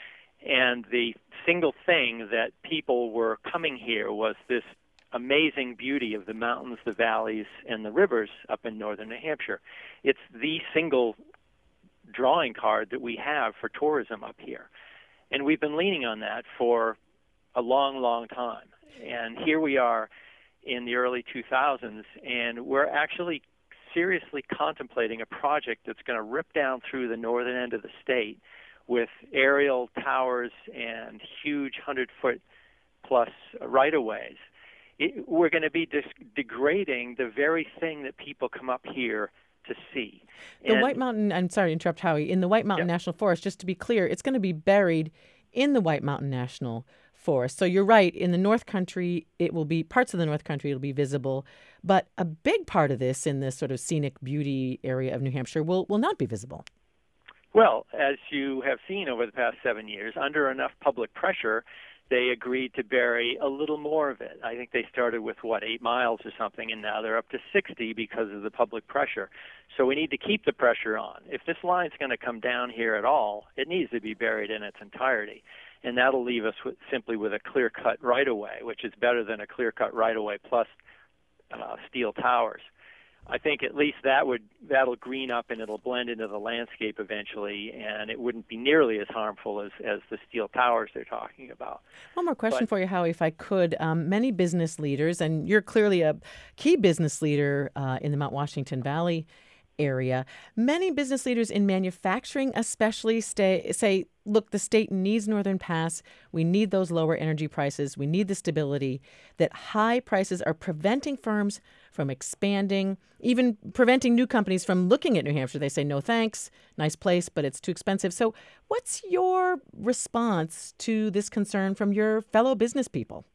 And the single thing that people were coming here was this amazing beauty of the mountains, the valleys, and the rivers up in northern New Hampshire. It's the single drawing card that we have for tourism up here. And we've been leaning on that for a long, long time. And here we are in the early 2000s, and we're actually seriously contemplating a project that's going to rip down through the northern end of the state with aerial towers and huge 100-foot plus right-of-ways. We're going to be degrading the very thing that people come up here to see. The White Mountain, I'm sorry to interrupt, Howie, in the White Mountain National Forest, just to be clear, it's going to be buried in the White Mountain National Forest. So you're right, in the North Country, it will be, parts of the North Country will be visible, but a big part of this in this sort of scenic beauty area of New Hampshire will not be visible. Well, as you have seen over the past 7 years, under enough public pressure, they agreed to bury a little more of it. I think they started with, 8 miles or something, and now they're up to 60 because of the public pressure. So we need to keep the pressure on. If this line's going to come down here at all, it needs to be buried in its entirety. And that'll leave us simply with a clear-cut right-of-way, which is better than a clear-cut right-of-way plus steel towers. I think at least that'll green up and it'll blend into the landscape eventually, and it wouldn't be nearly as harmful as the steel towers they're talking about. One more question for you, Howie, if I could. Many business leaders, and you're clearly a key business leader in the Mount Washington Valley area, many business leaders in manufacturing especially say, look, the state needs Northern Pass. We need those lower energy prices. We need the stability. That high prices are preventing firms from expanding, even preventing new companies from looking at New Hampshire. They say, no thanks, nice place, but it's too expensive. So what's your response to this concern from your fellow business people?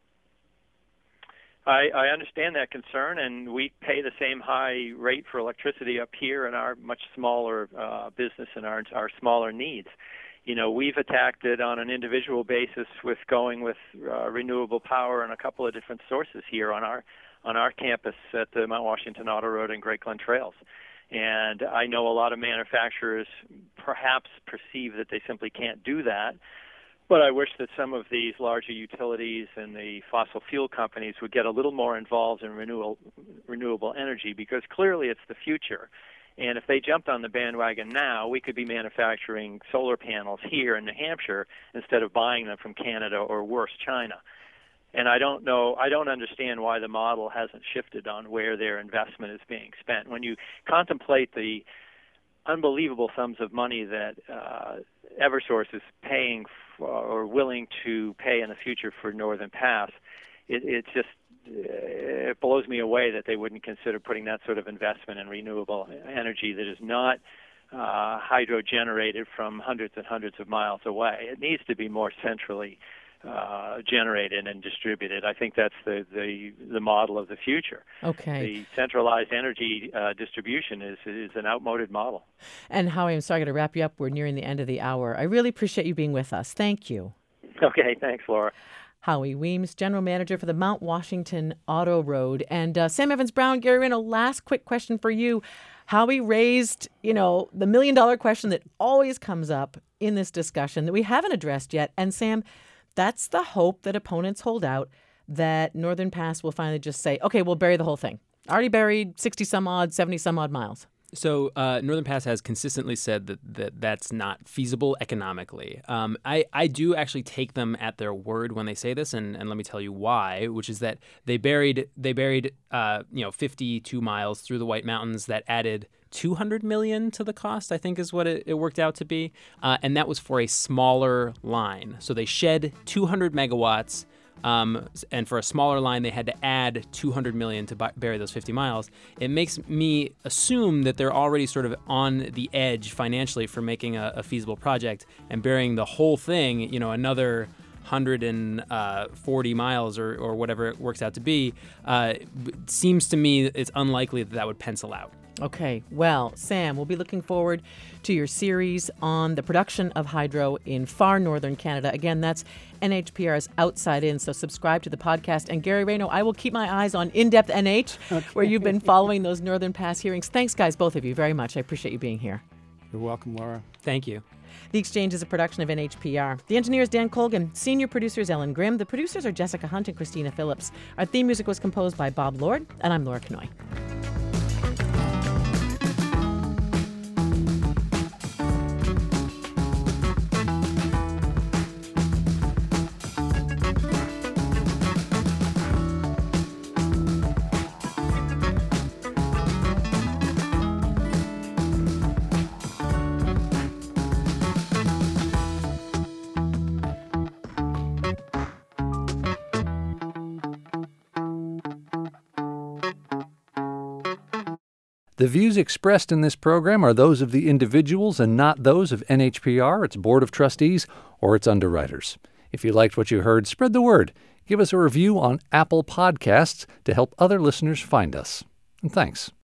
I understand that concern, and we pay the same high rate for electricity up here in our much smaller business and our smaller needs. We've attacked it on an individual basis with going with renewable power and a couple of different sources here on our campus at the Mount Washington Auto Road and Great Glen Trails. And I know a lot of manufacturers perhaps perceive that they simply can't do that. but I wish that some of these larger utilities and the fossil fuel companies would get a little more involved in renewable energy, because clearly it's the future. And if they jumped on the bandwagon now, we could be manufacturing solar panels here in New Hampshire instead of buying them from Canada or worse, China. And I don't understand why the model hasn't shifted on where their investment is being spent. When you contemplate the unbelievable sums of money that Eversource is paying for, or willing to pay in the future for Northern Pass, it blows me away that they wouldn't consider putting that sort of investment in renewable energy that is not hydro generated from hundreds and hundreds of miles away. It needs to be more centrally generated and distributed. I think that's the model of the future. Okay. The centralized energy distribution is an outmoded model. And Howie, I'm sorry, I got to wrap you up. We're nearing the end of the hour. I really appreciate you being with us. Thank you. Okay, thanks, Laura. Howie Weems, General Manager for the Mount Washington Auto Road. And Sam Evans-Brown, Gary Rayno, last quick question for you. Howie raised, the million-dollar question that always comes up in this discussion that we haven't addressed yet. And Sam, that's the hope that opponents hold out, that Northern Pass will finally just say, okay, we'll bury the whole thing. Already buried 60-some-odd, 70-some-odd miles. So Northern Pass has consistently said that that's not feasible economically. I do actually take them at their word when they say this, and let me tell you why, which is that they buried 52 miles through the White Mountains that added $200 million to the cost, I think is what it worked out to be, and that was for a smaller line. So they shed 200 megawatts. And for a smaller line, they had to add $200 million to bury those 50 miles. It makes me assume that they're already sort of on the edge financially for making a feasible project, and burying the whole thing, another 140 miles or whatever it works out to be, seems to me it's unlikely that would pencil out. Okay, well, Sam, we'll be looking forward to your series on the production of hydro in far northern Canada. Again, that's NHPR's Outside In, so subscribe to the podcast. And Gary Rayno, I will keep my eyes on In-Depth NH, where you've been following those Northern Pass hearings. Thanks, guys, both of you, very much. I appreciate you being here. You're welcome, Laura. Thank you. The Exchange is a production of NHPR. The engineer is Dan Colgan. Senior producer is Ellen Grimm. The producers are Jessica Hunt and Christina Phillips. Our theme music was composed by Bob Lord, and I'm Laura Knoy. The views expressed in this program are those of the individuals and not those of NHPR, its Board of Trustees, or its underwriters. If you liked what you heard, spread the word. Give us a review on Apple Podcasts to help other listeners find us. And thanks.